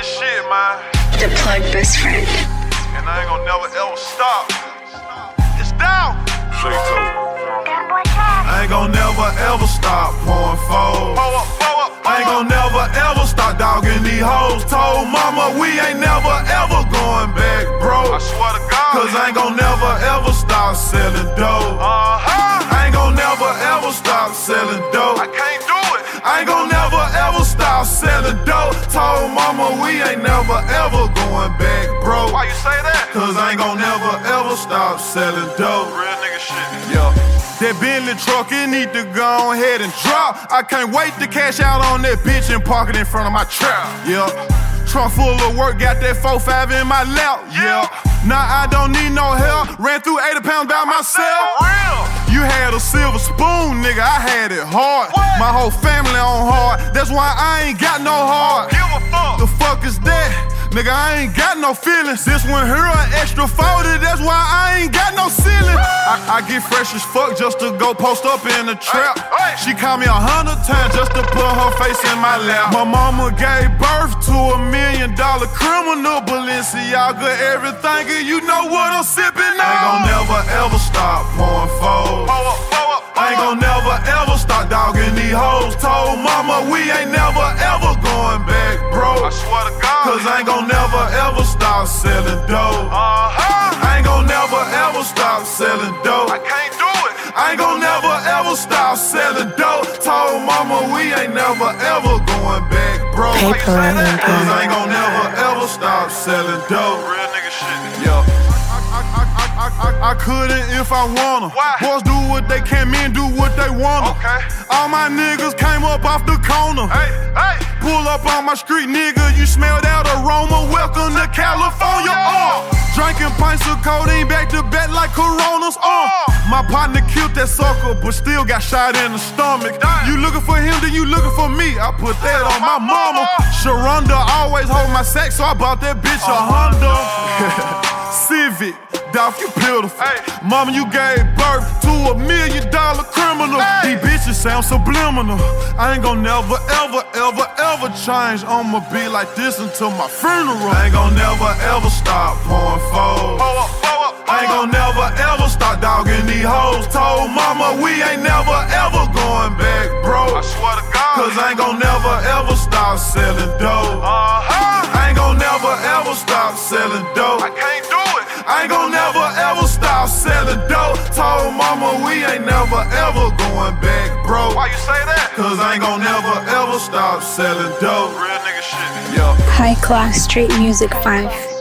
nigga shit, man. The plug best friend. And I ain't gonna never ever stop. It's down. I ain't gonna never ever stop pouring foes. I ain't gonna never ever stop dogging these hoes. Told mama we ain't never ever going back, bro. I swear to God. Cause I ain't gonna never ever stop selling dope. I ain't gonna never ever stop selling dope. I can't do it. I ain't gonna never ever stop selling dope. Told mama we ain't never ever going back, bro. Why you say that? Cause I ain't gonna never ever stop selling dope. Real nigga shit. Yeah. That Bentley truck, it need to go ahead and drop. I can't wait to cash out on that bitch and park it in front of my trap. Yeah. Trunk full of work, got that 4-5 in my lap. Yeah. Nah, I don't need no help. Ran through 80 pounds by myself. You had a silver spoon, nigga, I had it hard. What? My whole family on hard. That's why I ain't got no heart. Give a fuck. The fuck is that? Nigga, I ain't got no feelings. This one here an extra 40, that's why I ain't got no ceiling. I get fresh as fuck just to go post up in the trap. She called me 100 times just to put her face in my lap. My mama gave birth to $1 million criminal, Balenciaga, everything, and you know what I'm sipping on. I ain't gon' never ever stop pouring foes. I ain't gon' never ever stop dogging these hoes. Told mama we ain't never ever going back, bro. I swear to God. Cause I ain't gon' never ever stop selling dope. I ain't gon' never ever stop selling dope. I can't do it. I ain't gon' never ever stop selling dope. Told mama we ain't never ever going back, bro. Paper Cause I ain't gon' never ever stop selling dope. Real nigga shit. Yeah. I couldn't if I wanna. Why? Boys do what they can, men do what they wanna. Okay. All my niggas came up off the corner. Hey, hey. Pull up on my street, nigga, you smell that aroma. Welcome to California. Drinking pints of codeine back to back like Coronas. My partner killed that sucker, but still got shot in the stomach. Damn. You looking for him, then you looking for me. I put that on my mama. Sharonda always hold my sack, so I bought that bitch a Honda. Civic. Dolph, you beautiful. Ay. Mama, you gave birth to $1 million criminal. Ay. These bitches sound subliminal. I ain't gon' never, ever, ever, ever change. I'ma be like this until my funeral. I ain't gon' never, ever stop pouring foes. I ain't gon' never, ever stop dogging these hoes. Told mama we ain't never, ever going back, bro. I swear to God. Cause I ain't gon' never, ever stop selling dope. I ain't gon' never, ever stop selling dope. I can't do it. I ain't gon' never ever stop selling dope. Told mama we ain't never ever going back, bro. Why you say that? Cause I ain't gon' never ever stop selling dope. Real nigga shit. Yeah. High class straight music 5.